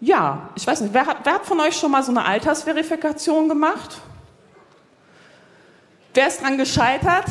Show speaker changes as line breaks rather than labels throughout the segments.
Ja, ich weiß nicht, wer hat von euch schon mal so eine Altersverifikation gemacht? Wer ist dran gescheitert?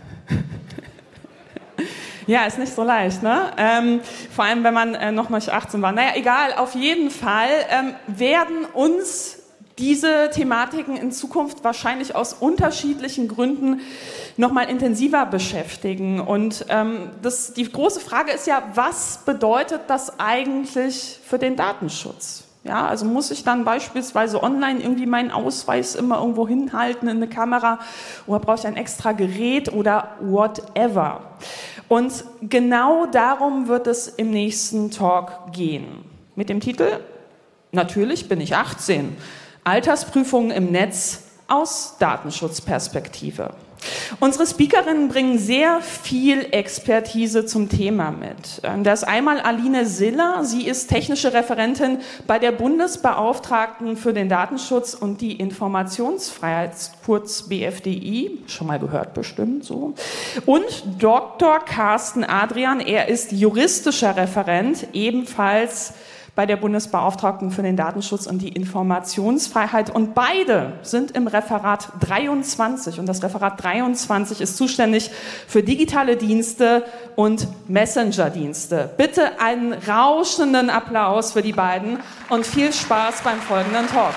Ja, ist nicht so leicht, ne? Vor allem, wenn man noch nicht 18 war. Naja, egal, auf jeden Fall werden uns diese Thematiken in Zukunft wahrscheinlich aus unterschiedlichen Gründen nochmal intensiver beschäftigen. Und die große Frage ist ja, was bedeutet das eigentlich für den Datenschutz? Ja, also muss ich dann beispielsweise online irgendwie meinen Ausweis immer irgendwo hinhalten in eine Kamera oder brauche ich ein extra Gerät oder whatever? Und genau darum wird es im nächsten Talk gehen. Mit dem Titel Natürlich bin ich 18. Altersprüfungen im Netz aus Datenschutzperspektive. Unsere Speakerinnen bringen sehr viel Expertise zum Thema mit. Da ist einmal Aline Siller. Sie ist technische Referentin bei der Bundesbeauftragten für den Datenschutz und die Informationsfreiheit, kurz BFDI. Schon mal gehört bestimmt so. Und Dr. Carsten Adrian. Er ist juristischer Referent, ebenfalls bei der Bundesbeauftragten für den Datenschutz und die Informationsfreiheit. Und beide sind im Referat 23. Und das Referat 23 ist zuständig für digitale Dienste und Messenger-Dienste. Bitte einen rauschenden Applaus für die beiden und viel Spaß beim folgenden Talk.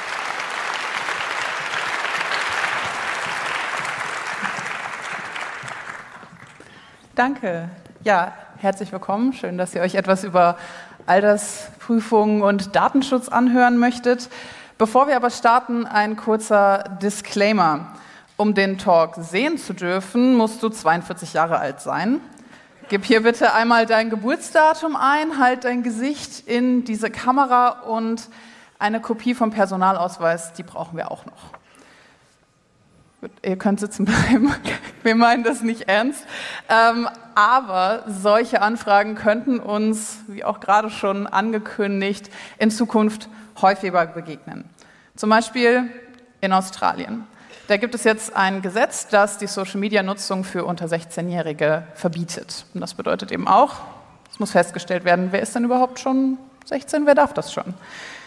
Danke. Ja, herzlich willkommen. Schön, dass ihr euch etwas über Altersprüfungen und Datenschutz anhören möchtet. Bevor wir aber starten, ein kurzer Disclaimer. Um den Talk sehen zu dürfen, musst du 42 Jahre alt sein. Gib hier bitte einmal dein Geburtsdatum ein, halt dein Gesicht in diese Kamera und eine Kopie vom Personalausweis, die brauchen wir auch noch. Gut, ihr könnt sitzen bleiben, wir meinen das nicht ernst. Aber solche Anfragen könnten uns, wie auch gerade schon angekündigt, in Zukunft häufiger begegnen. Zum Beispiel in Australien. Da gibt es jetzt ein Gesetz, das die Social-Media-Nutzung für unter 16-Jährige verbietet. Und das bedeutet eben auch, es muss festgestellt werden, wer ist denn überhaupt schon 16, wer darf das schon?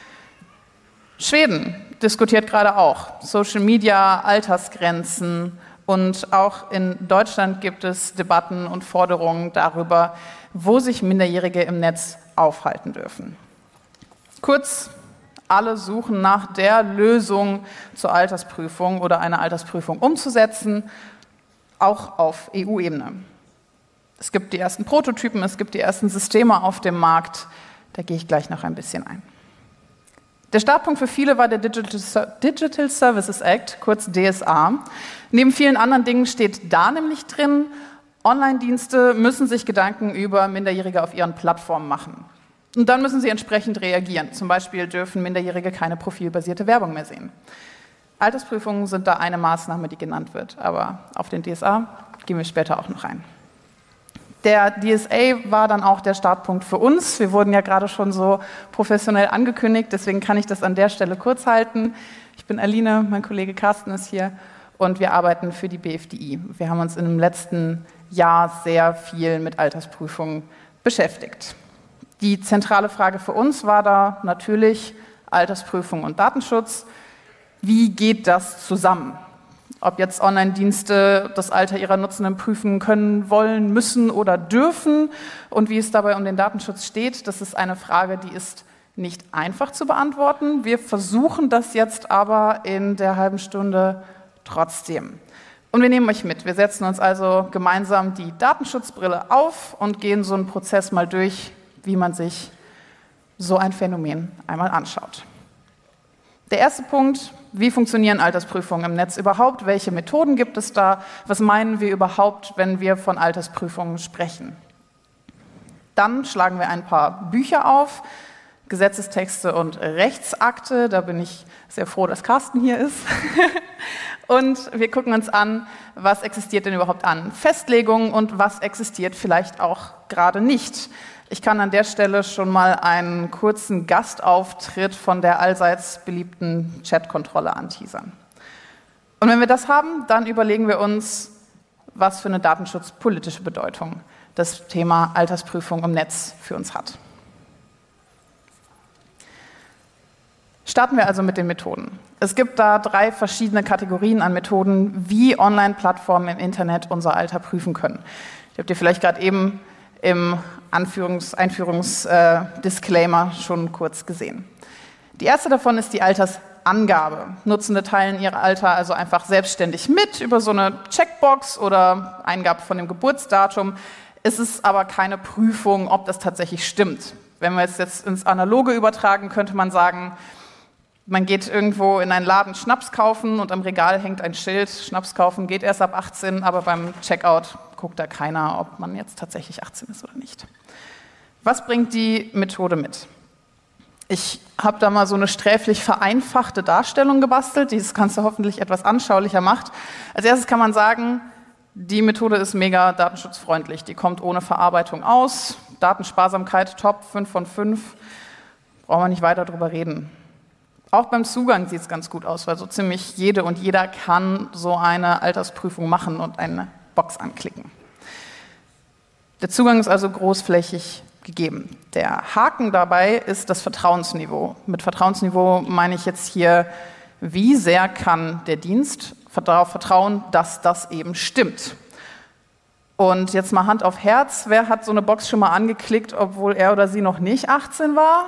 Schweden diskutiert gerade auch Social Media, Altersgrenzen und auch in Deutschland gibt es Debatten und Forderungen darüber, wo sich Minderjährige im Netz aufhalten dürfen. Kurz, alle suchen nach der Lösung zur Altersprüfung oder eine Altersprüfung umzusetzen, auch auf EU-Ebene. Es gibt die ersten Prototypen, es gibt die ersten Systeme auf dem Markt, da gehe ich gleich noch ein bisschen ein. Der Startpunkt für viele war der Digital Services Act, kurz DSA. Neben vielen anderen Dingen steht da nämlich drin, Online-Dienste müssen sich Gedanken über Minderjährige auf ihren Plattformen machen. Und dann müssen sie entsprechend reagieren. Zum Beispiel dürfen Minderjährige keine profilbasierte Werbung mehr sehen. Altersprüfungen sind da eine Maßnahme, die genannt wird. Aber auf den DSA gehen wir später auch noch ein. Der DSA war dann auch der Startpunkt für uns. Wir wurden ja gerade schon so professionell angekündigt, deswegen kann ich das an der Stelle kurz halten. Ich bin Aline, mein Kollege Carsten ist hier und wir arbeiten für die BFDI. Wir haben uns im letzten Jahr sehr viel mit Altersprüfungen beschäftigt. Die zentrale Frage für uns war da natürlich Altersprüfung und Datenschutz. Wie geht das zusammen? Ob jetzt Online-Dienste das Alter ihrer Nutzenden prüfen können, wollen, müssen oder dürfen und wie es dabei um den Datenschutz steht, das ist eine Frage, die ist nicht einfach zu beantworten. Wir versuchen das jetzt aber in der halben Stunde trotzdem. Und wir nehmen euch mit. Wir setzen uns also gemeinsam die Datenschutzbrille auf und gehen so einen Prozess mal durch, wie man sich so ein Phänomen einmal anschaut. Der erste Punkt: Wie funktionieren Altersprüfungen im Netz überhaupt? Welche Methoden gibt es da? Was meinen wir überhaupt, wenn wir von Altersprüfungen sprechen? Dann schlagen wir ein paar Bücher auf, Gesetzestexte und Rechtsakte. Da bin ich sehr froh, dass Carsten hier ist. Und wir gucken uns an, was existiert denn überhaupt an Festlegungen und was existiert vielleicht auch gerade nicht. Ich kann an der Stelle schon mal einen kurzen Gastauftritt von der allseits beliebten Chatkontrolle anteasern. Und wenn wir das haben, dann überlegen wir uns, was für eine datenschutzpolitische Bedeutung das Thema Altersprüfung im Netz für uns hat. Starten wir also mit den Methoden. Es gibt da 3 verschiedene Kategorien an Methoden, wie Online-Plattformen im Internet unser Alter prüfen können. Ich habe dir vielleicht gerade eben im Einführungsdisclaimer schon kurz gesehen. Die erste davon ist die Altersangabe. Nutzende teilen ihr Alter also einfach selbstständig mit über so eine Checkbox oder Eingabe von dem Geburtsdatum. Es ist aber keine Prüfung, ob das tatsächlich stimmt. Wenn wir es jetzt ins Analoge übertragen, könnte man sagen, man geht irgendwo in einen Laden Schnaps kaufen und am Regal hängt ein Schild, Schnaps kaufen geht erst ab 18, aber beim Checkout guckt da keiner, ob man jetzt tatsächlich 18 ist oder nicht. Was bringt die Methode mit? Ich habe da mal so eine sträflich vereinfachte Darstellung gebastelt, die das Ganze hoffentlich etwas anschaulicher macht. Als erstes kann man sagen, die Methode ist mega datenschutzfreundlich, die kommt ohne Verarbeitung aus, Datensparsamkeit top, 5 von 5, brauchen wir nicht weiter drüber reden. Auch beim Zugang sieht es ganz gut aus, weil so ziemlich jede und jeder kann so eine Altersprüfung machen und eine Box anklicken. Der Zugang ist also großflächig gegeben. Der Haken dabei ist das Vertrauensniveau. Mit Vertrauensniveau meine ich jetzt hier, wie sehr kann der Dienst darauf vertrauen, dass das eben stimmt. Und jetzt mal Hand auf Herz, wer hat so eine Box schon mal angeklickt, obwohl er oder sie noch nicht 18 war?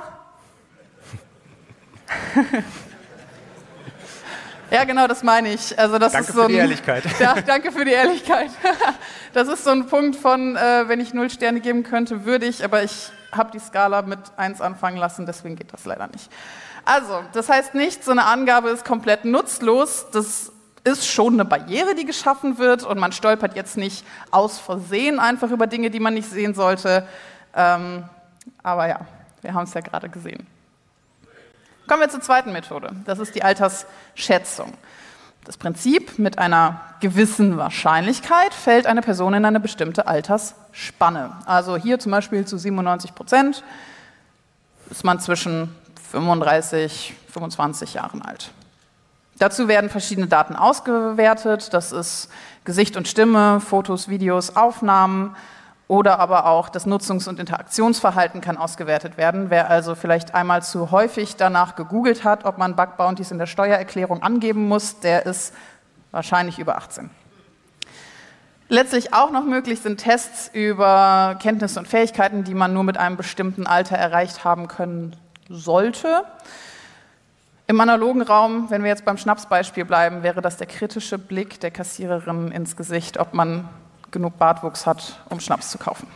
Ja, genau, das meine ich. Also das
danke
ist so
für die Ehrlichkeit.
Ja, danke für die Ehrlichkeit. Das ist so ein Punkt von, wenn ich 0 Sterne geben könnte, würde ich, aber ich habe die Skala mit 1 anfangen lassen, deswegen geht das leider nicht. Also, das heißt nicht, so eine Angabe ist komplett nutzlos. Das ist schon eine Barriere, die geschaffen wird und man stolpert jetzt nicht aus Versehen einfach über Dinge, die man nicht sehen sollte. Aber ja, wir haben es ja gerade gesehen. Kommen wir zur zweiten Methode. Das ist die Altersschätzung. Das Prinzip: Mit einer gewissen Wahrscheinlichkeit fällt eine Person in eine bestimmte Altersspanne. Also hier zum Beispiel zu 97% ist man zwischen 35 und 25 Jahren alt. Dazu werden verschiedene Daten ausgewertet. Das ist Gesicht und Stimme, Fotos, Videos, Aufnahmen oder aber auch das Nutzungs- und Interaktionsverhalten kann ausgewertet werden. Wer also vielleicht einmal zu häufig danach gegoogelt hat, ob man Bug-Bounties in der Steuererklärung angeben muss, der ist wahrscheinlich über 18. Letztlich auch noch möglich sind Tests über Kenntnisse und Fähigkeiten, die man nur mit einem bestimmten Alter erreicht haben können sollte. Im analogen Raum, wenn wir jetzt beim Schnapsbeispiel bleiben, wäre das der kritische Blick der Kassiererin ins Gesicht, ob man genug Bartwuchs hat, um Schnaps zu kaufen.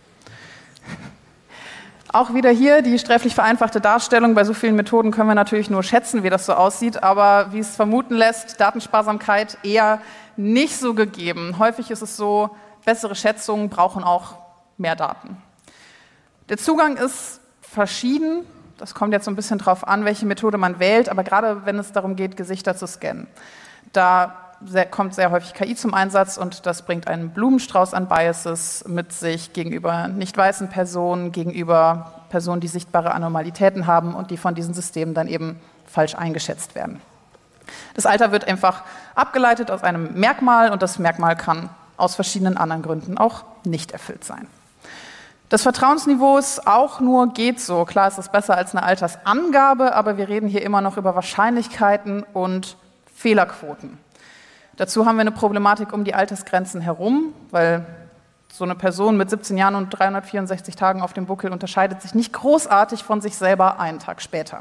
Auch wieder hier die sträflich vereinfachte Darstellung. Bei so vielen Methoden können wir natürlich nur schätzen, wie das so aussieht, aber wie es vermuten lässt, Datensparsamkeit eher nicht so gegeben. Häufig ist es so, bessere Schätzungen brauchen auch mehr Daten. Der Zugang ist verschieden. Das kommt jetzt so ein bisschen drauf an, welche Methode man wählt, aber gerade wenn es darum geht, Gesichter zu scannen, da kommt sehr häufig KI zum Einsatz und das bringt einen Blumenstrauß an Biases mit sich gegenüber nicht weißen Personen, gegenüber Personen, die sichtbare Anormalitäten haben und die von diesen Systemen dann eben falsch eingeschätzt werden. Das Alter wird einfach abgeleitet aus einem Merkmal und das Merkmal kann aus verschiedenen anderen Gründen auch nicht erfüllt sein. Das Vertrauensniveau ist auch nur geht so. Klar ist es besser als eine Altersangabe, aber wir reden hier immer noch über Wahrscheinlichkeiten und Fehlerquoten. Dazu haben wir eine Problematik um die Altersgrenzen herum, weil so eine Person mit 17 Jahren und 364 Tagen auf dem Buckel unterscheidet sich nicht großartig von sich selber einen Tag später.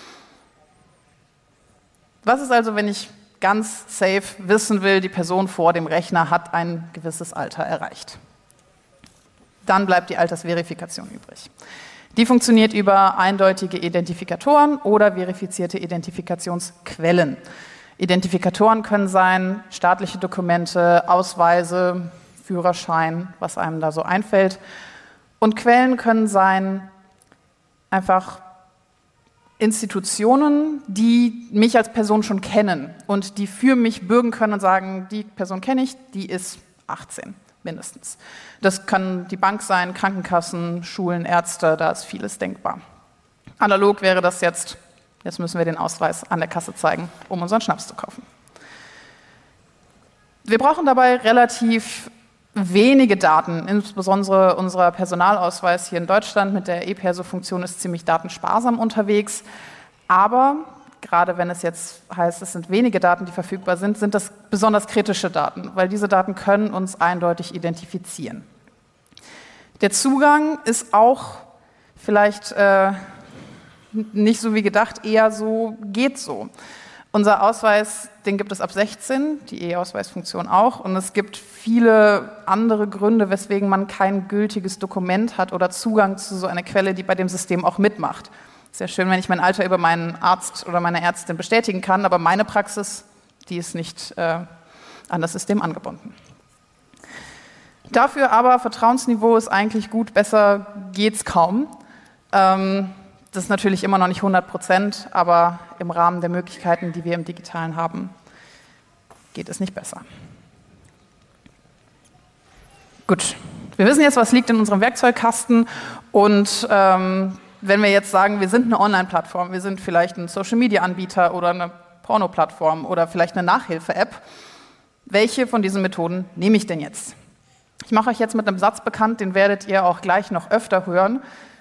Was ist also, wenn ich ganz safe wissen will, die Person vor dem Rechner hat ein gewisses Alter erreicht? Dann bleibt die Altersverifikation übrig. Die funktioniert über eindeutige Identifikatoren oder verifizierte Identifikationsquellen. Identifikatoren können sein staatliche Dokumente, Ausweise, Führerschein, was einem da so einfällt. Und Quellen können sein einfach Institutionen, die mich als Person schon kennen und die für mich bürgen können und sagen, die Person kenne ich, die ist 18 mindestens. Das kann die Bank sein, Krankenkassen, Schulen, Ärzte, da ist vieles denkbar. Analog wäre das jetzt müssen wir den Ausweis an der Kasse zeigen, um unseren Schnaps zu kaufen. Wir brauchen dabei relativ wenige Daten, insbesondere unser Personalausweis hier in Deutschland mit der E-Perso-Funktion ist ziemlich datensparsam unterwegs. Aber gerade wenn es jetzt heißt, es sind wenige Daten, die verfügbar sind, sind das besonders kritische Daten, weil diese Daten können uns eindeutig identifizieren. Der Zugang ist auch vielleicht nicht so wie gedacht, eher so, geht so. Unser Ausweis, den gibt es ab 16, die E-Ausweisfunktion auch. Und es gibt viele andere Gründe, weswegen man kein gültiges Dokument hat oder Zugang zu so einer Quelle, die bei dem System auch mitmacht. Sehr schön, wenn ich mein Alter über meinen Arzt oder meine Ärztin bestätigen kann, aber meine Praxis, die ist nicht an das System angebunden. Dafür aber, Vertrauensniveau ist eigentlich gut, besser geht's kaum. Das ist natürlich immer noch nicht 100%, aber im Rahmen der Möglichkeiten, die wir im Digitalen haben, geht es nicht besser. Gut, wir wissen jetzt, was liegt in unserem Werkzeugkasten und wenn wir jetzt sagen, wir sind eine Online-Plattform, wir sind vielleicht ein Social-Media-Anbieter oder eine Porno-Plattform oder vielleicht eine Nachhilfe-App, welche von diesen Methoden nehme ich denn jetzt? Ich mache euch jetzt mit einem Satz bekannt, den werdet ihr auch gleich noch öfter hören.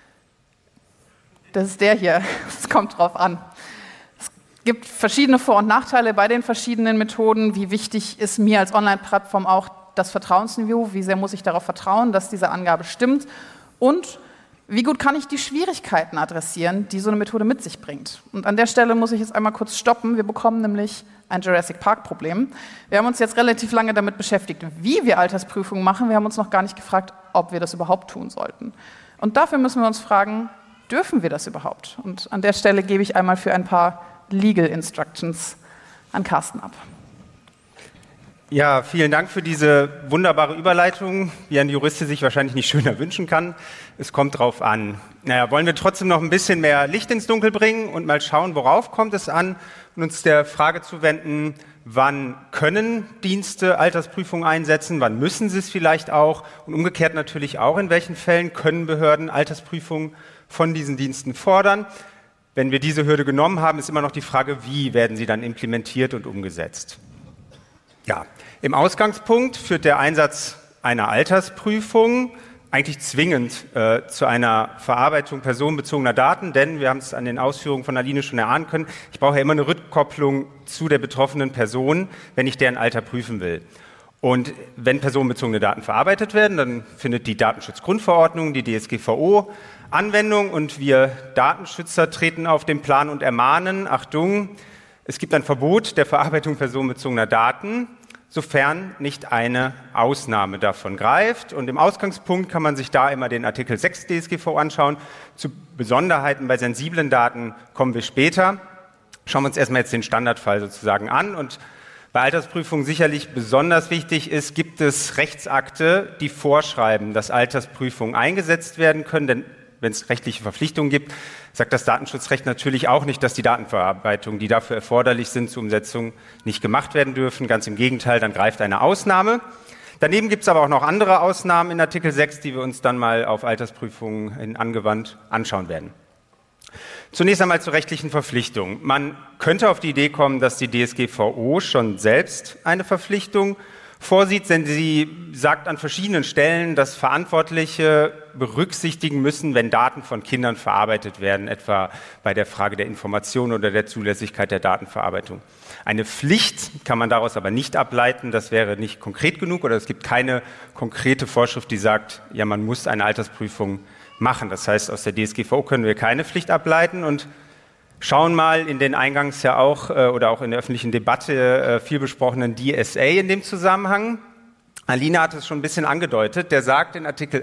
Das ist der hier, es kommt drauf an. Es gibt verschiedene Vor- und Nachteile bei den verschiedenen Methoden. Wie wichtig ist mir als Online-Plattform auch das Vertrauensniveau? Wie sehr muss ich darauf vertrauen, dass diese Angabe stimmt? Und wie gut kann ich die Schwierigkeiten adressieren, die so eine Methode mit sich bringt? Und an der Stelle muss ich jetzt einmal kurz stoppen. Wir bekommen nämlich ein Jurassic Park-Problem. Wir haben uns jetzt relativ lange damit beschäftigt, wie wir Altersprüfungen machen. Wir haben uns noch gar nicht gefragt, ob wir das überhaupt tun sollten. Und dafür müssen wir uns fragen, dürfen wir das überhaupt? Und an der Stelle gebe ich einmal für ein paar Legal Instructions an Carsten ab.
Ja, vielen Dank für diese wunderbare Überleitung, wie ein Jurist sich wahrscheinlich nicht schöner wünschen kann. Es kommt drauf an. Naja, wollen wir trotzdem noch ein bisschen mehr Licht ins Dunkel bringen und mal schauen, worauf kommt es an und uns der Frage zuwenden, wann können Dienste Altersprüfungen einsetzen, wann müssen sie es vielleicht auch und umgekehrt natürlich auch, in welchen Fällen können Behörden Altersprüfungen von diesen Diensten fordern. Wenn wir diese Hürde genommen haben, ist immer noch die Frage, wie werden sie dann implementiert und umgesetzt. Ja, im Ausgangspunkt führt der Einsatz einer Altersprüfung eigentlich zwingend zu einer Verarbeitung personenbezogener Daten, denn wir haben es an den Ausführungen von Aline schon erahnen können, ich brauche ja immer eine Rückkopplung zu der betroffenen Person, wenn ich deren Alter prüfen will. Und wenn personenbezogene Daten verarbeitet werden, dann findet die Datenschutzgrundverordnung, die DSGVO, Anwendung und wir Datenschützer treten auf den Plan und ermahnen, Achtung, es gibt ein Verbot der Verarbeitung personenbezogener Daten, sofern nicht eine Ausnahme davon greift. Und im Ausgangspunkt kann man sich da immer den Artikel 6 DSGVO anschauen. Zu Besonderheiten bei sensiblen Daten kommen wir später. Schauen wir uns erstmal jetzt den Standardfall sozusagen an. Und bei Altersprüfungen sicherlich besonders wichtig ist, gibt es Rechtsakte, die vorschreiben, dass Altersprüfungen eingesetzt werden können, denn wenn es rechtliche Verpflichtungen gibt, sagt das Datenschutzrecht natürlich auch nicht, dass die Datenverarbeitung, die dafür erforderlich sind zur Umsetzung, nicht gemacht werden dürfen. Ganz im Gegenteil, dann greift eine Ausnahme. Daneben gibt es aber auch noch andere Ausnahmen in Artikel 6, die wir uns dann mal auf Altersprüfungen angewandt anschauen werden. Zunächst einmal zur rechtlichen Verpflichtung. Man könnte auf die Idee kommen, dass die DSGVO schon selbst eine Verpflichtung vorsieht, denn sie sagt an verschiedenen Stellen, dass Verantwortliche berücksichtigen müssen, wenn Daten von Kindern verarbeitet werden, etwa bei der Frage der Information oder der Zulässigkeit der Datenverarbeitung. Eine Pflicht kann man daraus aber nicht ableiten, das wäre nicht konkret genug oder es gibt keine konkrete Vorschrift, die sagt, ja, man muss eine Altersprüfung machen. Das heißt, aus der DSGVO können wir keine Pflicht ableiten und schauen mal in den eingangs ja auch oder auch in der öffentlichen Debatte viel besprochenen DSA in dem Zusammenhang. Aline hat es schon ein bisschen angedeutet, der sagt in Artikel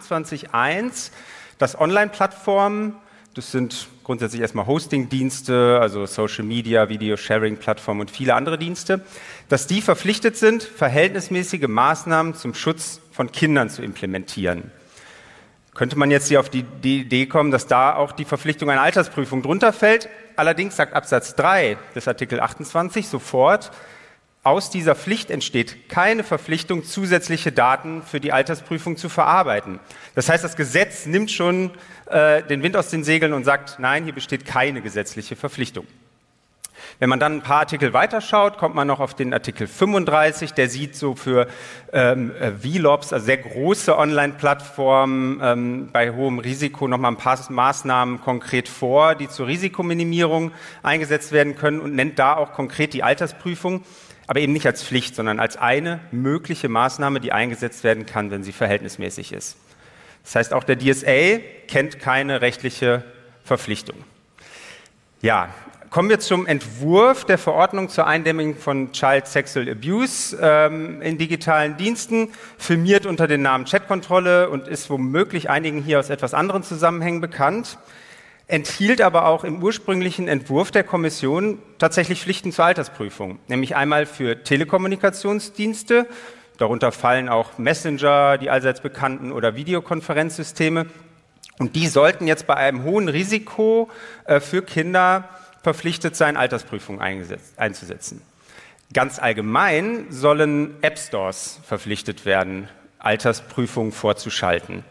28.1, dass Online-Plattformen, das sind grundsätzlich erstmal Hosting-Dienste, also Social Media, Video-Sharing-Plattformen und viele andere Dienste, dass die verpflichtet sind, verhältnismäßige Maßnahmen zum Schutz von Kindern zu implementieren. Könnte man jetzt hier auf die Idee kommen, dass da auch die Verpflichtung einer Altersprüfung drunter fällt? Allerdings sagt Absatz 3 des Artikel 28 sofort, aus dieser Pflicht entsteht keine Verpflichtung, zusätzliche Daten für die Altersprüfung zu verarbeiten. Das heißt, das Gesetz nimmt schon den Wind aus den Segeln und sagt, nein, hier besteht keine gesetzliche Verpflichtung. Wenn man dann ein paar Artikel weiterschaut, kommt man noch auf den Artikel 35, der sieht so für VLOPs, also sehr große Online-Plattformen bei hohem Risiko nochmal ein paar Maßnahmen konkret vor, die zur Risikominimierung eingesetzt werden können und nennt da auch konkret die Altersprüfung, aber eben nicht als Pflicht, sondern als eine mögliche Maßnahme, die eingesetzt werden kann, wenn sie verhältnismäßig ist. Das heißt, auch der DSA kennt keine rechtliche Verpflichtung. Ja, kommen wir zum Entwurf der Verordnung zur Eindämmung von Child Sexual Abuse in digitalen Diensten, firmiert unter dem Namen Chatkontrolle und ist womöglich einigen hier aus etwas anderen Zusammenhängen bekannt, enthielt aber auch im ursprünglichen Entwurf der Kommission tatsächlich Pflichten zur Altersprüfung, nämlich einmal für Telekommunikationsdienste, darunter fallen auch Messenger, die allseits bekannten, oder Videokonferenzsysteme, und die sollten jetzt bei einem hohen Risiko für Kinder verpflichtet sein, Altersprüfungen einzusetzen. Ganz allgemein sollen App-Stores verpflichtet werden, Altersprüfungen vorzuschalten.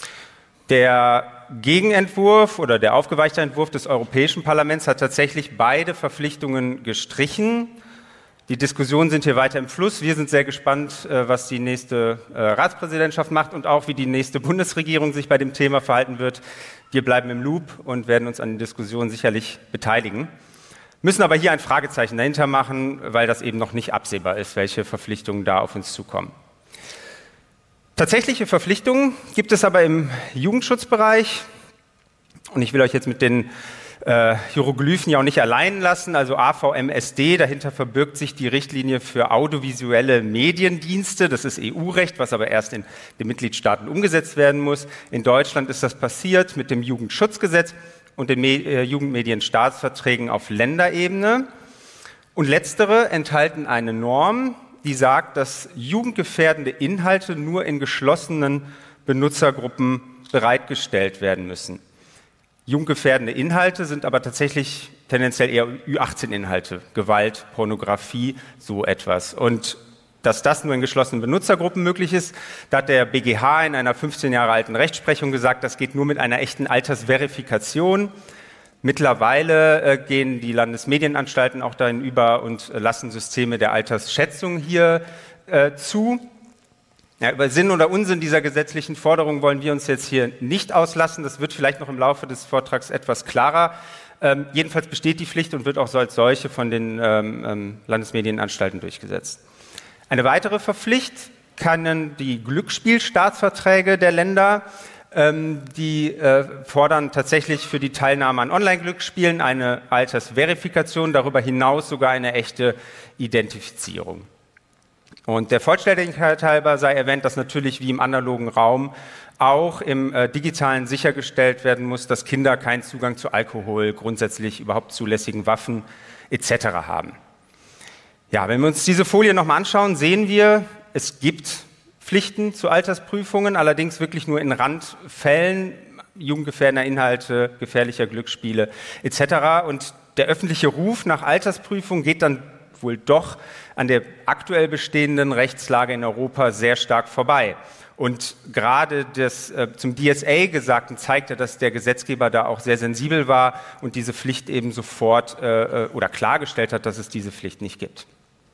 Der Gegenentwurf oder der aufgeweichte Entwurf des Europäischen Parlaments hat tatsächlich beide Verpflichtungen gestrichen. Die Diskussionen sind hier weiter im Fluss. Wir sind sehr gespannt, was die nächste Ratspräsidentschaft macht und auch, wie die nächste Bundesregierung sich bei dem Thema verhalten wird. Wir bleiben im Loop und werden uns an den Diskussionen sicherlich beteiligen. Müssen aber hier ein Fragezeichen dahinter machen, weil das eben noch nicht absehbar ist, welche Verpflichtungen da auf uns zukommen. Tatsächliche Verpflichtungen gibt es aber im Jugendschutzbereich. Und ich will euch jetzt mit den Hieroglyphen ja auch nicht allein lassen, also AVMSD, dahinter verbirgt sich die Richtlinie für audiovisuelle Mediendienste. Das ist EU-Recht, was aber erst in den Mitgliedstaaten umgesetzt werden muss. In Deutschland ist das passiert mit dem Jugendschutzgesetz und den Jugendmedienstaatsverträgen auf Länderebene. Und letztere enthalten eine Norm, die sagt, dass jugendgefährdende Inhalte nur in geschlossenen Benutzergruppen bereitgestellt werden müssen. Jugendgefährdende Inhalte sind aber tatsächlich tendenziell eher Ü18-Inhalte, Gewalt, Pornografie, so etwas. Und dass das nur in geschlossenen Benutzergruppen möglich ist, da hat der BGH in einer 15 Jahre alten Rechtsprechung gesagt, das geht nur mit einer echten Altersverifikation. Mittlerweile gehen die Landesmedienanstalten auch dahin über und lassen Systeme der Altersschätzung hier zu. Ja, über Sinn oder Unsinn dieser gesetzlichen Forderungen wollen wir uns jetzt hier nicht auslassen. Das wird vielleicht noch im Laufe des Vortrags etwas klarer. Jedenfalls besteht die Pflicht und wird auch als solche von den Landesmedienanstalten durchgesetzt. Eine weitere Pflicht können die Glücksspielstaatsverträge der Länder. Die fordern tatsächlich für die Teilnahme an Online-Glücksspielen eine Altersverifikation, darüber hinaus sogar eine echte Identifizierung. Und der Vollständigkeit halber sei erwähnt, dass natürlich wie im analogen Raum auch im digitalen sichergestellt werden muss, dass Kinder keinen Zugang zu Alkohol, grundsätzlich überhaupt zulässigen Waffen etc. haben. Ja, wenn wir uns diese Folie nochmal anschauen, sehen wir, es gibt Pflichten zu Altersprüfungen, allerdings wirklich nur in Randfällen, jugendgefährdender Inhalte, gefährlicher Glücksspiele etc. Und der öffentliche Ruf nach Altersprüfung geht dann wohl doch an der aktuell bestehenden Rechtslage in Europa sehr stark vorbei. Und gerade das zum DSA Gesagten zeigt ja, dass der Gesetzgeber da auch sehr sensibel war und diese Pflicht eben sofort oder klargestellt hat, dass es diese Pflicht nicht gibt.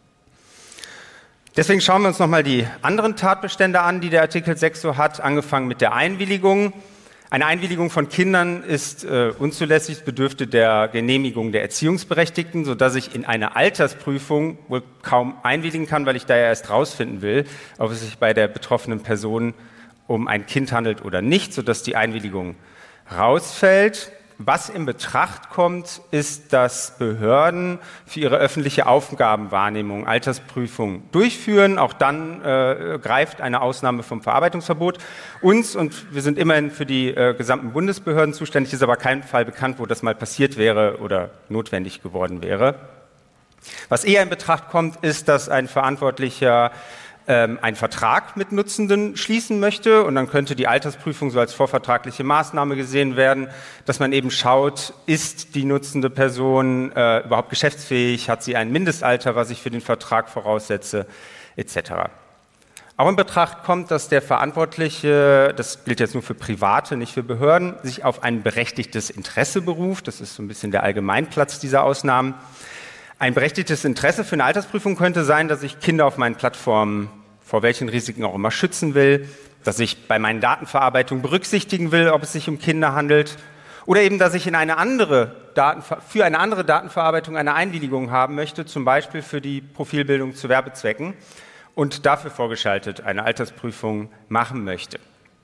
Deswegen schauen wir uns nochmal die anderen Tatbestände an, die der Artikel 6 so hat, angefangen mit der Einwilligung. Eine Einwilligung von Kindern ist unzulässig, bedürfte der Genehmigung der Erziehungsberechtigten, sodass ich in eine Altersprüfung wohl kaum einwilligen kann, weil ich da ja erst rausfinden will, ob es sich bei der betroffenen Person um ein Kind handelt oder nicht, sodass die Einwilligung rausfällt. Was in Betracht kommt, ist, dass Behörden für ihre öffentliche Aufgabenwahrnehmung Altersprüfungen durchführen. Auch dann greift eine Ausnahme vom Verarbeitungsverbot. Uns, und wir sind immerhin für die gesamten Bundesbehörden zuständig, ist aber kein Fall bekannt, wo das mal passiert wäre oder notwendig geworden wäre. Was eher in Betracht kommt, ist, dass ein Verantwortlicher einen Vertrag mit Nutzenden schließen möchte, und dann könnte die Altersprüfung so als vorvertragliche Maßnahme gesehen werden, dass man eben schaut, ist die nutzende Person überhaupt geschäftsfähig, hat sie ein Mindestalter, was ich für den Vertrag voraussetze, etc. Auch in Betracht kommt, dass der Verantwortliche, das gilt jetzt nur für Private, nicht für Behörden, sich auf ein berechtigtes Interesse beruft. Das ist so ein bisschen der Allgemeinplatz dieser Ausnahmen. Ein berechtigtes Interesse für eine Altersprüfung könnte sein, dass ich Kinder auf meinen Plattformen vor welchen Risiken auch immer schützen will, dass ich bei meinen Datenverarbeitungen berücksichtigen will, ob es sich um Kinder handelt, oder eben, dass ich für eine andere Datenverarbeitung eine Einwilligung haben möchte, zum Beispiel für die Profilbildung zu Werbezwecken und dafür vorgeschaltet eine Altersprüfung machen möchte.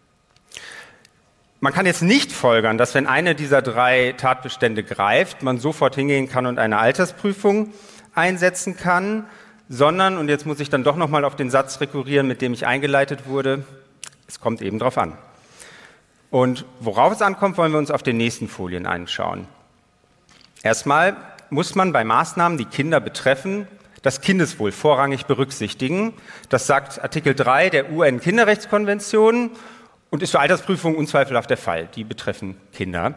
Man kann jetzt nicht folgern, dass wenn eine dieser 3 Tatbestände greift, man sofort hingehen kann und eine Altersprüfung einsetzen kann, sondern, und jetzt muss ich dann doch nochmal auf den Satz rekurrieren, mit dem ich eingeleitet wurde, es kommt eben drauf an. Und worauf es ankommt, wollen wir uns auf den nächsten Folien anschauen. Erstmal muss man bei Maßnahmen, die Kinder betreffen, das Kindeswohl vorrangig berücksichtigen. Das sagt Artikel 3 der UN-Kinderrechtskonvention und ist für Altersprüfungen unzweifelhaft der Fall. Die betreffen Kinder.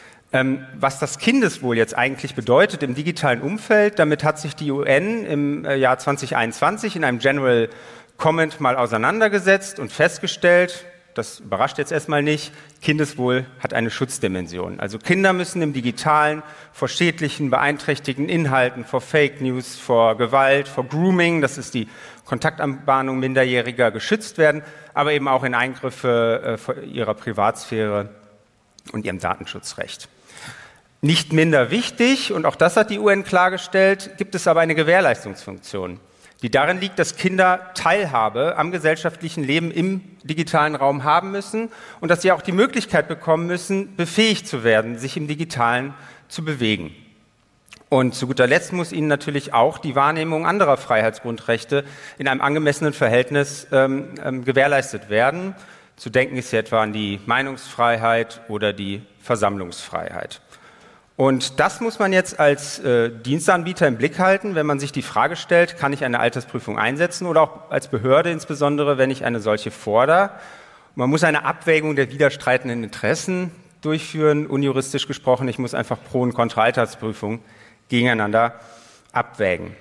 Was das Kindeswohl jetzt eigentlich bedeutet im digitalen Umfeld, damit hat sich die UN im Jahr 2021 in einem General Comment mal auseinandergesetzt und festgestellt, das überrascht jetzt erstmal nicht, Kindeswohl hat eine Schutzdimension. Also Kinder müssen im Digitalen vor schädlichen, beeinträchtigenden Inhalten, vor Fake News, vor Gewalt, vor Grooming, das ist die Kontaktanbahnung Minderjähriger, geschützt werden, aber eben auch in Eingriffe ihrer Privatsphäre und ihrem Datenschutzrecht. Nicht minder wichtig, und auch das hat die UN klargestellt, gibt es aber eine Gewährleistungsfunktion, die darin liegt, dass Kinder Teilhabe am gesellschaftlichen Leben im digitalen Raum haben müssen und dass sie auch die Möglichkeit bekommen müssen, befähigt zu werden, sich im Digitalen zu bewegen. Und zu guter Letzt muss ihnen natürlich auch die Wahrnehmung anderer Freiheitsgrundrechte in einem angemessenen Verhältnis gewährleistet werden. Zu denken ist hier etwa an die Meinungsfreiheit oder die Versammlungsfreiheit. Und das muss man jetzt als Dienstanbieter im Blick halten, wenn man sich die Frage stellt, kann ich eine Altersprüfung einsetzen oder auch als Behörde insbesondere, wenn ich eine solche fordere. Man muss eine Abwägung der widerstreitenden Interessen durchführen, unjuristisch gesprochen. Ich muss einfach Pro- und Kontra-Altersprüfung gegeneinander abwägen.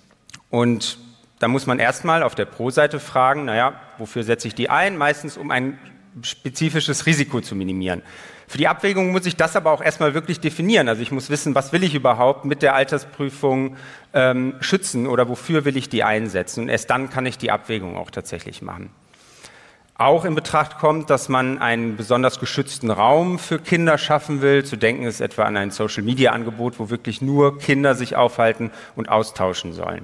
Und da muss man erstmal auf der Pro-Seite fragen, wofür setze ich die ein? Meistens, um ein spezifisches Risiko zu minimieren. Für die Abwägung muss ich das aber auch erstmal wirklich definieren. Also ich muss wissen, was will ich überhaupt mit der Altersprüfung schützen oder wofür will ich die einsetzen. Und erst dann kann ich die Abwägung auch tatsächlich machen. Auch in Betracht kommt, dass man einen besonders geschützten Raum für Kinder schaffen will. Zu denken ist etwa an ein Social-Media-Angebot, wo wirklich nur Kinder sich aufhalten und austauschen sollen.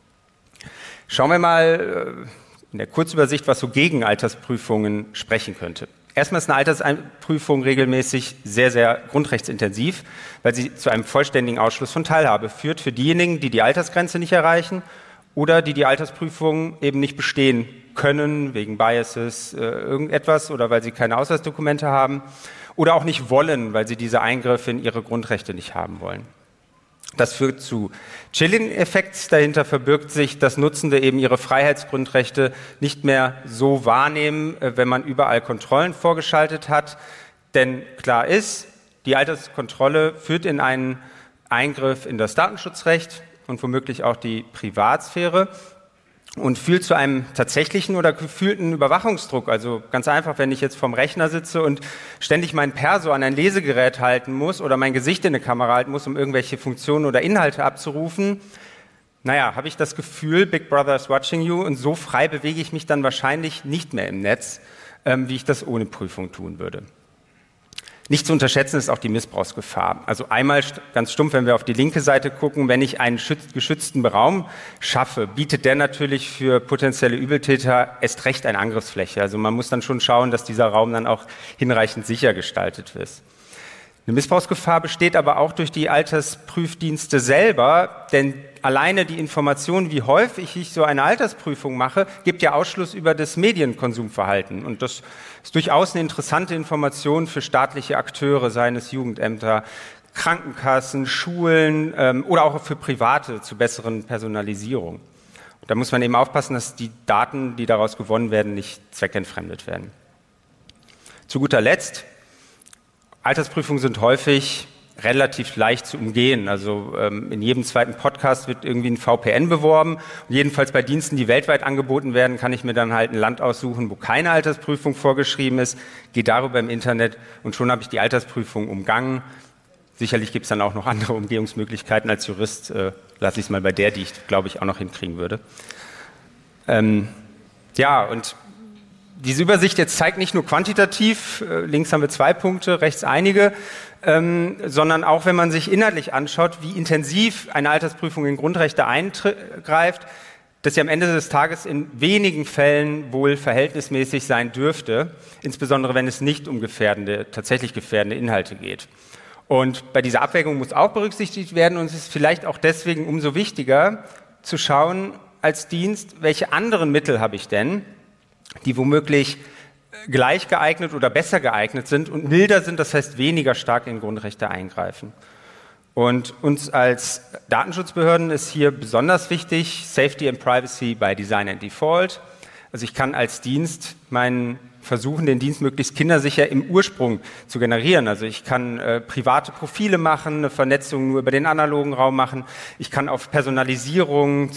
Schauen wir mal in der Kurzübersicht, was so gegen Altersprüfungen sprechen könnte. Erstmal ist eine Altersprüfung regelmäßig sehr, sehr grundrechtsintensiv, weil sie zu einem vollständigen Ausschluss von Teilhabe führt für diejenigen, die die Altersgrenze nicht erreichen oder die Altersprüfung eben nicht bestehen können, wegen Biases, irgendetwas oder weil sie keine Ausweisdokumente haben oder auch nicht wollen, weil sie diese Eingriffe in ihre Grundrechte nicht haben wollen. Das führt zu Chilling-Effekts. Dahinter verbirgt sich, dass Nutzende eben ihre Freiheitsgrundrechte nicht mehr so wahrnehmen, wenn man überall Kontrollen vorgeschaltet hat. Denn klar ist, die Alterskontrolle führt in einen Eingriff in das Datenschutzrecht und womöglich auch die Privatsphäre und führt zu einem tatsächlichen oder gefühlten Überwachungsdruck. Also ganz einfach, wenn ich jetzt vorm Rechner sitze und ständig mein Perso an ein Lesegerät halten muss oder mein Gesicht in eine Kamera halten muss, um irgendwelche Funktionen oder Inhalte abzurufen, habe ich das Gefühl, Big Brother is watching you, und so frei bewege ich mich dann wahrscheinlich nicht mehr im Netz, wie ich das ohne Prüfung tun würde. Nicht zu unterschätzen ist auch die Missbrauchsgefahr. Also einmal ganz stumpf, wenn wir auf die linke Seite gucken, wenn ich einen geschützten Raum schaffe, bietet der natürlich für potenzielle Übeltäter erst recht eine Angriffsfläche. Also man muss dann schon schauen, dass dieser Raum dann auch hinreichend sicher gestaltet ist. Eine Missbrauchsgefahr besteht aber auch durch die Altersprüfdienste selber, denn alleine die Information, wie häufig ich so eine Altersprüfung mache, gibt ja Ausschluss über das Medienkonsumverhalten. Und das ist durchaus eine interessante Information für staatliche Akteure, seien es Jugendämter, Krankenkassen, Schulen oder auch für Private zur besseren Personalisierung. Und da muss man eben aufpassen, dass die Daten, die daraus gewonnen werden, nicht zweckentfremdet werden. Zu guter Letzt, Altersprüfungen sind häufig relativ leicht zu umgehen. Also in jedem zweiten Podcast wird irgendwie ein VPN beworben. Und jedenfalls bei Diensten, die weltweit angeboten werden, kann ich mir dann halt ein Land aussuchen, wo keine Altersprüfung vorgeschrieben ist, gehe darüber im Internet und schon habe ich die Altersprüfung umgangen. sicherlich gibt es dann auch noch andere Umgehungsmöglichkeiten. Als Jurist lasse ich es mal bei der, die ich, glaube ich, auch noch hinkriegen würde. Ja, und diese Übersicht jetzt zeigt nicht nur quantitativ, links haben wir 2 Punkte, rechts einige, sondern auch, wenn man sich inhaltlich anschaut, wie intensiv eine Altersprüfung in Grundrechte eingreift, dass sie am Ende des Tages in wenigen Fällen wohl verhältnismäßig sein dürfte, insbesondere wenn es nicht um tatsächlich gefährdende Inhalte geht. Und bei dieser Abwägung muss auch berücksichtigt werden, und es ist vielleicht auch deswegen umso wichtiger zu schauen als Dienst, welche anderen Mittel habe ich denn, die womöglich gleich geeignet oder besser geeignet sind und milder sind, das heißt weniger stark in Grundrechte eingreifen. Und uns als Datenschutzbehörden ist hier besonders wichtig, Safety and Privacy by Design and Default. Also ich kann als Dienst versuchen, den Dienst möglichst kindersicher im Ursprung zu generieren. Also ich kann private Profile machen, eine Vernetzung nur über den analogen Raum machen. Ich kann auf Personalisierung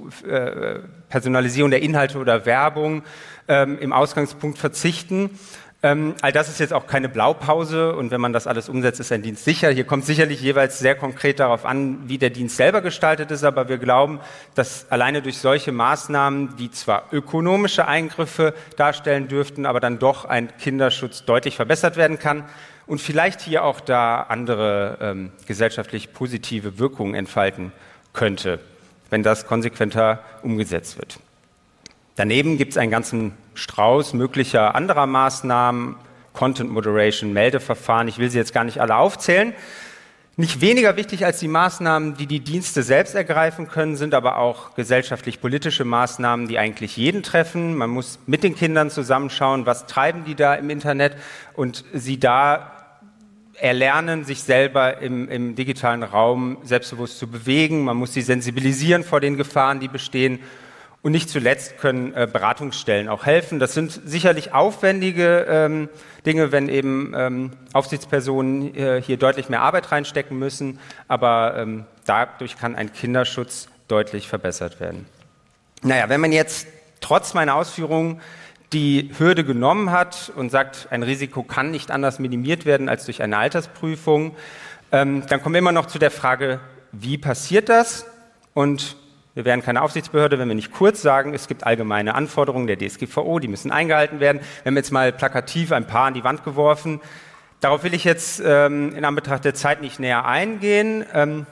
der Inhalte oder Werbung im Ausgangspunkt verzichten. All das ist jetzt auch keine Blaupause, und wenn man das alles umsetzt, ist ein Dienst sicher. Hier kommt sicherlich jeweils sehr konkret darauf an, wie der Dienst selber gestaltet ist, aber wir glauben, dass alleine durch solche Maßnahmen, die zwar ökonomische Eingriffe darstellen dürften, aber dann doch ein Kinderschutz deutlich verbessert werden kann und vielleicht hier auch da andere gesellschaftlich positive Wirkungen entfalten könnte, wenn das konsequenter umgesetzt wird. Daneben gibt es einen ganzen Strauß möglicher anderer Maßnahmen, Content Moderation, Meldeverfahren, ich will sie jetzt gar nicht alle aufzählen. Nicht weniger wichtig als die Maßnahmen, die die Dienste selbst ergreifen können, sind aber auch gesellschaftlich-politische Maßnahmen, die eigentlich jeden treffen. Man muss mit den Kindern zusammenschauen, was treiben die da im Internet, und sie da erlernen, sich selber im digitalen Raum selbstbewusst zu bewegen. Man muss sie sensibilisieren vor den Gefahren, die bestehen. Und nicht zuletzt können Beratungsstellen auch helfen. Das sind sicherlich aufwendige Dinge, wenn eben Aufsichtspersonen hier deutlich mehr Arbeit reinstecken müssen. Aber dadurch kann ein Kinderschutz deutlich verbessert werden. Naja, wenn man jetzt trotz meiner Ausführungen die Hürde genommen hat und sagt, ein Risiko kann nicht anders minimiert werden als durch eine Altersprüfung, dann kommen wir immer noch zu der Frage, wie passiert das? Und wir wären keine Aufsichtsbehörde, wenn wir nicht kurz sagen, es gibt allgemeine Anforderungen der DSGVO, die müssen eingehalten werden. Wir haben jetzt mal plakativ ein paar an die Wand geworfen. Darauf will ich jetzt in Anbetracht der Zeit nicht näher eingehen.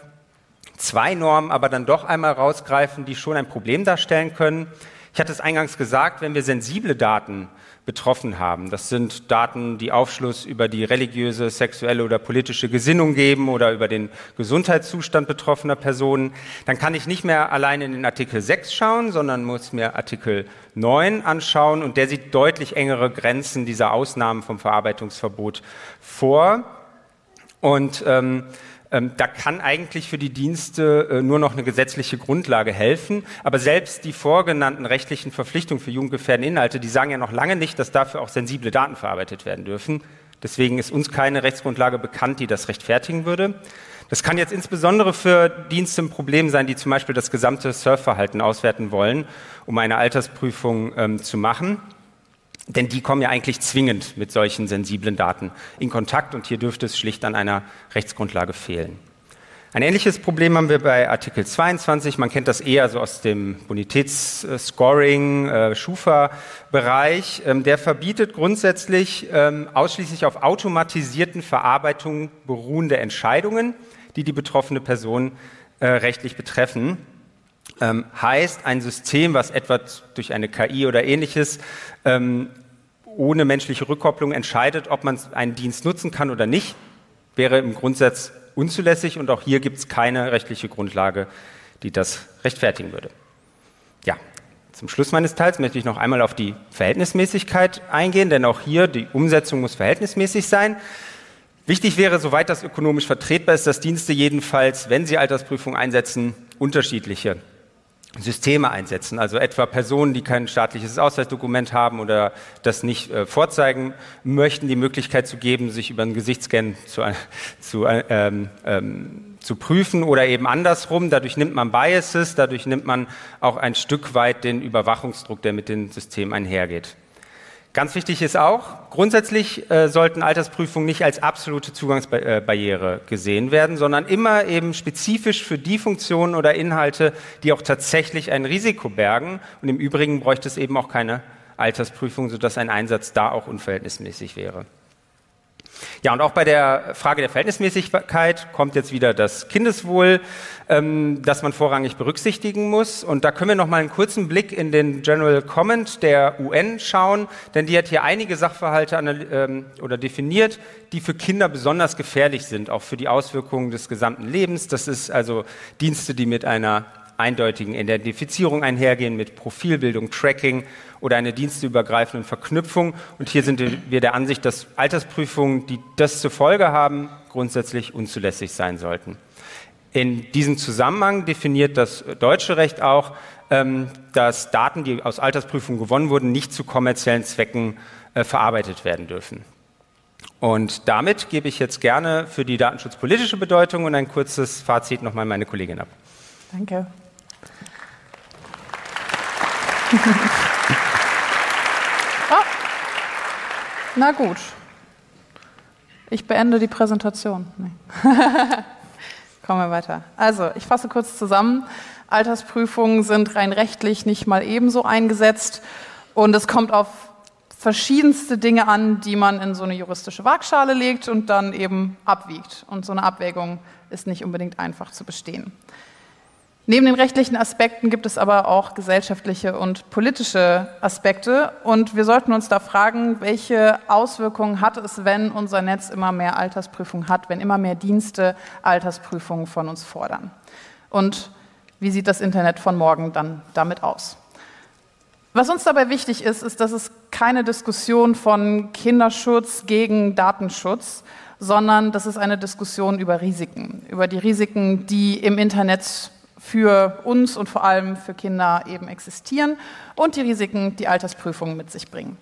2 Normen aber dann doch einmal rausgreifen, die schon ein Problem darstellen können. Ich hatte es eingangs gesagt, wenn wir sensible Daten betroffen haben, das sind Daten, die Aufschluss über die religiöse, sexuelle oder politische Gesinnung geben oder über den Gesundheitszustand betroffener Personen, dann kann ich nicht mehr allein in den Artikel 6 schauen, sondern muss mir Artikel 9 anschauen, und der sieht deutlich engere Grenzen dieser Ausnahmen vom Verarbeitungsverbot vor. Und da kann eigentlich für die Dienste nur noch eine gesetzliche Grundlage helfen. Aber selbst die vorgenannten rechtlichen Verpflichtungen für jugendgefährdende Inhalte, die sagen ja noch lange nicht, dass dafür auch sensible Daten verarbeitet werden dürfen. Deswegen ist uns keine Rechtsgrundlage bekannt, die das rechtfertigen würde. Das kann jetzt insbesondere für Dienste ein Problem sein, die zum Beispiel das gesamte Surfverhalten auswerten wollen, um eine Altersprüfung zu machen. Denn die kommen ja eigentlich zwingend mit solchen sensiblen Daten in Kontakt, und hier dürfte es schlicht an einer Rechtsgrundlage fehlen. Ein ähnliches Problem haben wir bei Artikel 22. Man kennt das eher so aus dem Bonitätsscoring, Schufa-Bereich. Der verbietet grundsätzlich ausschließlich auf automatisierten Verarbeitungen beruhende Entscheidungen, die die betroffene Person rechtlich betreffen. Heißt, ein System, was etwa durch eine KI oder Ähnliches ohne menschliche Rückkopplung entscheidet, ob man einen Dienst nutzen kann oder nicht, wäre im Grundsatz unzulässig, und auch hier gibt es keine rechtliche Grundlage, die das rechtfertigen würde. Ja, zum Schluss meines Teils möchte ich noch einmal auf die Verhältnismäßigkeit eingehen, denn auch hier die Umsetzung muss verhältnismäßig sein. Wichtig wäre, soweit das ökonomisch vertretbar ist, dass Dienste jedenfalls, wenn sie Altersprüfung einsetzen, unterschiedliche Systeme einsetzen, also etwa Personen, die kein staatliches Ausweisdokument haben oder das nicht vorzeigen möchten, die Möglichkeit zu geben, sich über einen Gesichtsscan zu prüfen, oder eben andersrum. Dadurch nimmt man Biases, dadurch nimmt man auch ein Stück weit den Überwachungsdruck, der mit dem System einhergeht. Ganz wichtig ist auch, grundsätzlich sollten Altersprüfungen nicht als absolute Zugangsbarriere gesehen werden, sondern immer eben spezifisch für die Funktionen oder Inhalte, die auch tatsächlich ein Risiko bergen. Und im Übrigen bräuchte es eben auch keine Altersprüfung, sodass ein Einsatz da auch unverhältnismäßig wäre. Ja, und auch bei der Frage der Verhältnismäßigkeit kommt jetzt wieder das Kindeswohl, das man vorrangig berücksichtigen muss. Und da können wir noch mal einen kurzen Blick in den General Comment der UN schauen, denn die hat hier einige Sachverhalte definiert, die für Kinder besonders gefährlich sind, auch für die Auswirkungen des gesamten Lebens. Das ist also Dienste, die mit einer eindeutigen Identifizierung einhergehen, mit Profilbildung, Tracking oder einer diensteübergreifenden Verknüpfung. Und hier sind wir der Ansicht, dass Altersprüfungen, die das zur Folge haben, grundsätzlich unzulässig sein sollten. In diesem Zusammenhang definiert das deutsche Recht auch, dass Daten, die aus Altersprüfungen gewonnen wurden, nicht zu kommerziellen Zwecken verarbeitet werden dürfen. Und damit gebe ich jetzt gerne für die datenschutzpolitische Bedeutung und ein kurzes Fazit nochmal meine Kollegin ab.
Danke. Oh. Na gut. Ich beende die Präsentation. Nee. Kommen wir weiter. Also, ich fasse kurz zusammen. Altersprüfungen sind rein rechtlich nicht mal ebenso eingesetzt und es kommt auf verschiedenste Dinge an, die man in so eine juristische Waagschale legt und dann eben abwiegt. Und so eine Abwägung ist nicht unbedingt einfach zu bestehen. Neben den rechtlichen Aspekten gibt es aber auch gesellschaftliche und politische Aspekte und wir sollten uns da fragen, welche Auswirkungen hat es, wenn unser Netz immer mehr Altersprüfungen hat, wenn immer mehr Dienste Altersprüfungen von uns fordern. Und wie sieht das Internet von morgen dann damit aus? Was uns dabei wichtig ist, ist, dass es keine Diskussion von Kinderschutz gegen Datenschutz, sondern das ist eine Diskussion über Risiken, über die Risiken, die im Internet für uns und vor allem für Kinder eben existieren und die Risiken, die Altersprüfungen mit sich bringen.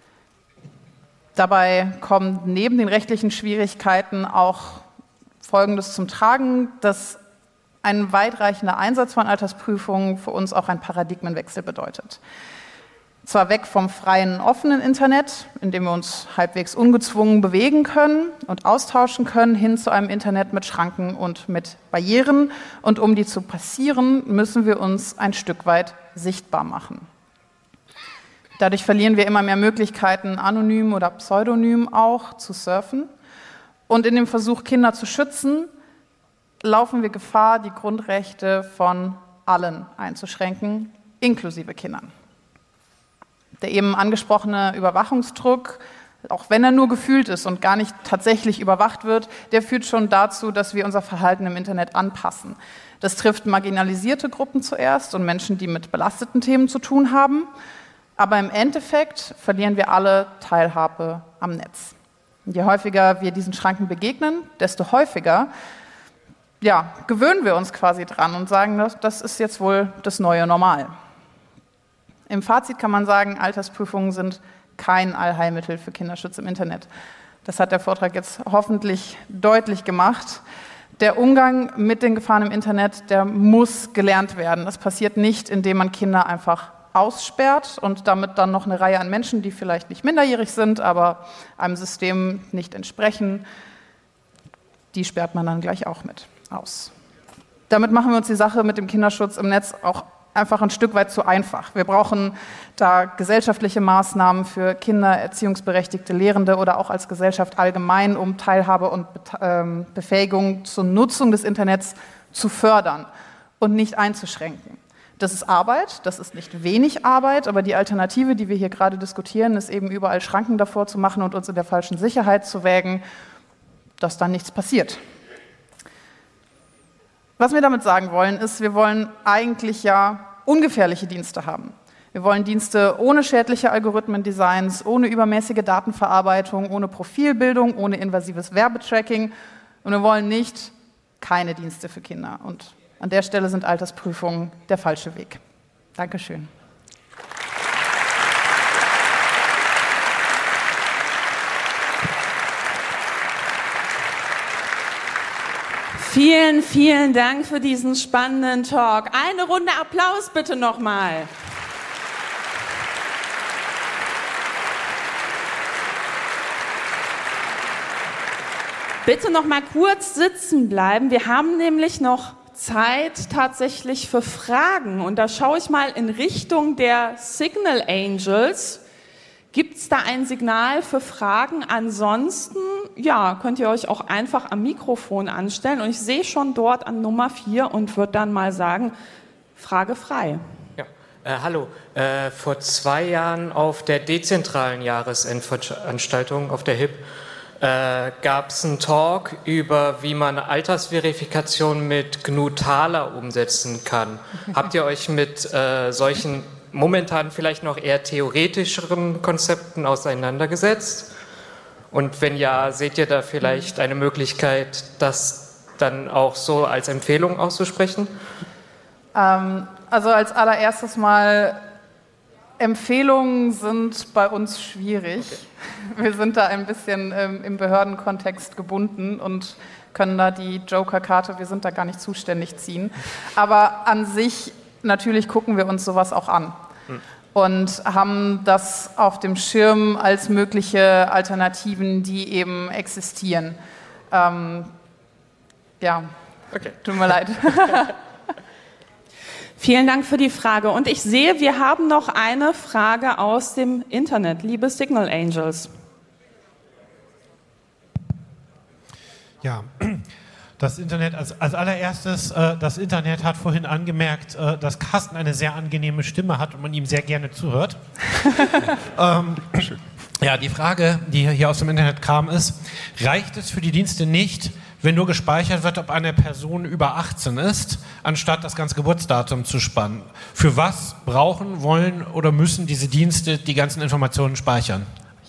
Dabei kommt neben den rechtlichen Schwierigkeiten auch Folgendes zum Tragen, dass ein weitreichender Einsatz von Altersprüfungen für uns auch ein Paradigmenwechsel bedeutet. Zwar weg vom freien, offenen Internet, in dem wir uns halbwegs ungezwungen bewegen können und austauschen können, hin zu einem Internet mit Schranken und mit Barrieren. Und um die zu passieren, müssen wir uns ein Stück weit sichtbar machen. Dadurch verlieren wir immer mehr Möglichkeiten, anonym oder pseudonym auch zu surfen. Und in dem Versuch, Kinder zu schützen, laufen wir Gefahr, die Grundrechte von allen einzuschränken, inklusive Kindern. Der eben angesprochene Überwachungsdruck, auch wenn er nur gefühlt ist und gar nicht tatsächlich überwacht wird, der führt schon dazu, dass wir unser Verhalten im Internet anpassen. Das trifft marginalisierte Gruppen zuerst und Menschen, die mit belasteten Themen zu tun haben. Aber im Endeffekt verlieren wir alle Teilhabe am Netz. Und je häufiger wir diesen Schranken begegnen, desto häufiger gewöhnen wir uns quasi dran und sagen, das ist jetzt wohl das neue Normal. Im Fazit kann man sagen, Altersprüfungen sind kein Allheilmittel für Kinderschutz im Internet. Das hat der Vortrag jetzt hoffentlich deutlich gemacht. Der Umgang mit den Gefahren im Internet, der muss gelernt werden. Das passiert nicht, indem man Kinder einfach aussperrt und damit dann noch eine Reihe an Menschen, die vielleicht nicht minderjährig sind, aber einem System nicht entsprechen, die sperrt man dann gleich auch mit aus. Damit machen wir uns die Sache mit dem Kinderschutz im Netz auch einfach ein Stück weit zu einfach. Wir brauchen da gesellschaftliche Maßnahmen für Kinder, erziehungsberechtigte Lehrende oder auch als Gesellschaft allgemein, um Teilhabe und Befähigung zur Nutzung des Internets zu fördern und nicht einzuschränken. Das ist Arbeit, das ist nicht wenig Arbeit, aber die Alternative, die wir hier gerade diskutieren, ist eben überall Schranken davor zu machen und uns in der falschen Sicherheit zu wägen, dass dann nichts passiert. Was wir damit sagen wollen, ist, wir wollen eigentlich ja ungefährliche Dienste haben. Wir wollen Dienste ohne schädliche Algorithmendesigns, ohne übermäßige Datenverarbeitung, ohne Profilbildung, ohne invasives Werbetracking. Und wir wollen nicht keine Dienste für Kinder. Und an der Stelle sind Altersprüfungen der falsche Weg. Dankeschön.
Vielen, vielen Dank für diesen spannenden Talk. Eine Runde Applaus bitte nochmal. Bitte noch mal kurz sitzen bleiben. Wir haben nämlich noch Zeit tatsächlich für Fragen. Und da schaue ich mal in Richtung der Signal Angels. Gibt es da ein Signal für Fragen? Ansonsten, ja, könnt ihr euch auch einfach am Mikrofon anstellen. Und ich sehe schon dort an Nummer 4 und würde dann mal sagen, Frage frei.
Ja, hallo. Vor 2 Jahren auf der dezentralen Jahresendveranstaltung auf der HIP gab es einen Talk über, wie man Altersverifikation mit GNU Thaler umsetzen kann. Habt ihr euch mit solchen momentan vielleicht noch eher theoretischeren Konzepten auseinandergesetzt? Und wenn ja, seht ihr da vielleicht eine Möglichkeit, das dann auch so als Empfehlung auszusprechen?
Also als allererstes mal, Empfehlungen sind bei uns schwierig. Wir sind da ein bisschen im Behördenkontext gebunden und können da die Joker-Karte, wir sind da gar nicht zuständig, ziehen. Aber an sich, natürlich gucken wir uns sowas auch an und haben das auf dem Schirm als mögliche Alternativen, die eben existieren. Ja, okay. Tut mir leid.
Vielen Dank für die Frage. Und ich sehe, wir haben noch eine Frage aus dem Internet. Liebe Signal Angels.
Ja, das Internet, als allererstes, das Internet hat vorhin angemerkt, dass Carsten eine sehr angenehme Stimme hat und man ihm sehr gerne zuhört. Ja, die Frage, die hier aus dem Internet kam, ist, reicht es für die Dienste nicht, wenn nur gespeichert wird, ob eine Person über 18 ist, anstatt das ganze Geburtsdatum zu spannen? Für was brauchen, wollen oder müssen diese Dienste die ganzen Informationen speichern?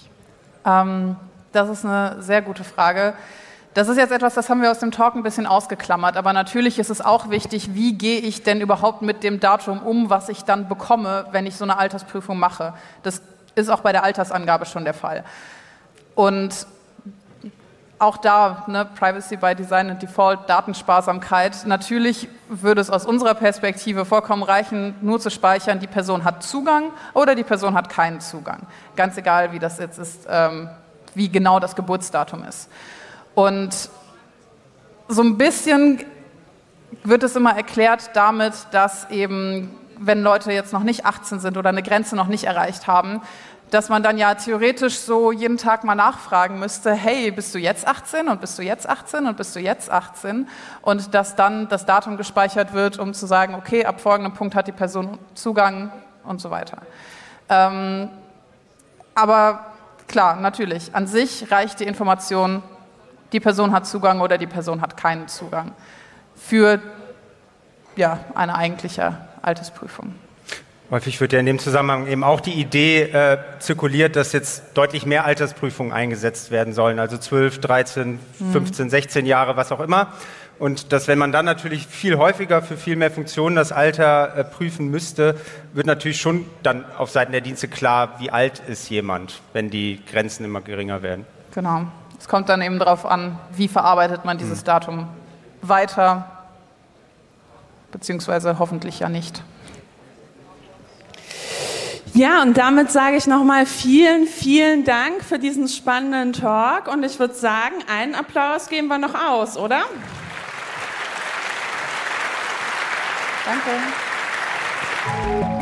Das ist eine sehr gute Frage. Das ist jetzt etwas, das haben wir aus dem Talk ein bisschen ausgeklammert, aber natürlich ist es auch wichtig, wie gehe ich denn überhaupt mit dem Datum um, was ich dann bekomme, wenn ich so eine Altersprüfung mache. Das ist auch bei der Altersangabe schon der Fall. Und auch da, ne, Privacy by Design und Default, Datensparsamkeit. Natürlich würde es aus unserer Perspektive vollkommen reichen, nur zu speichern, die Person hat Zugang oder die Person hat keinen Zugang. Ganz egal, wie das jetzt ist, wie genau das Geburtsdatum ist. Und so ein bisschen wird es immer erklärt damit, dass eben, wenn Leute jetzt noch nicht 18 sind oder eine Grenze noch nicht erreicht haben, dass man dann ja theoretisch so jeden Tag mal nachfragen müsste, hey, bist du jetzt 18 und bist du jetzt 18 und bist du jetzt 18? Und dass dann das Datum gespeichert wird, um zu sagen, okay, ab folgendem Punkt hat die Person Zugang und so weiter. Aber klar, natürlich, an sich reicht die Information, die Person hat Zugang oder die Person hat keinen Zugang für ja, eine eigentliche Altersprüfung.
Häufig wird ja in dem Zusammenhang eben auch die Idee zirkuliert, dass jetzt deutlich mehr Altersprüfungen eingesetzt werden sollen, also 12, 13, 15, 16 Jahre, was auch immer. Und dass, wenn man dann natürlich viel häufiger für viel mehr Funktionen das Alter prüfen müsste, wird natürlich schon dann auf Seiten der Dienste klar, wie alt ist jemand, wenn die Grenzen immer geringer werden.
Genau. Es kommt dann eben darauf an, wie verarbeitet man dieses Datum weiter, beziehungsweise hoffentlich ja nicht.
Ja, und damit sage ich nochmal vielen, vielen Dank für diesen spannenden Talk. Und ich würde sagen, einen Applaus geben wir noch aus, oder?
Danke.